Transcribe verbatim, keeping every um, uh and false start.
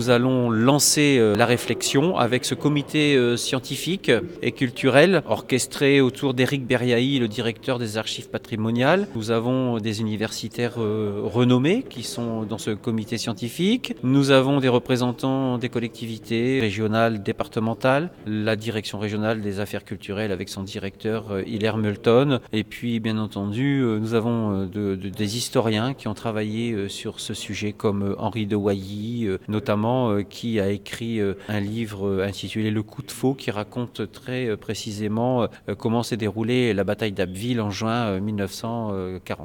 nous allons lancer la réflexion avec ce comité scientifique et culturel orchestré autour d'Éric Beriahi, le directeur des archives patrimoniales. Nous avons des universitaires renommés qui sont dans ce comité scientifique. Nous avons des représentants des collectivités régionales, départementales, la direction régionale des affaires culturelles avec son directeur Hilaire Meulton. Et puis, bien entendu, nous avons de, de, des historiens qui ont travaillé sur ce sujet comme Henri de Wailly, notamment, qui a écrit un livre intitulé Le coup de faux qui raconte très précisément comment s'est déroulée la bataille d'Abbeville en juin mille neuf cent quarante.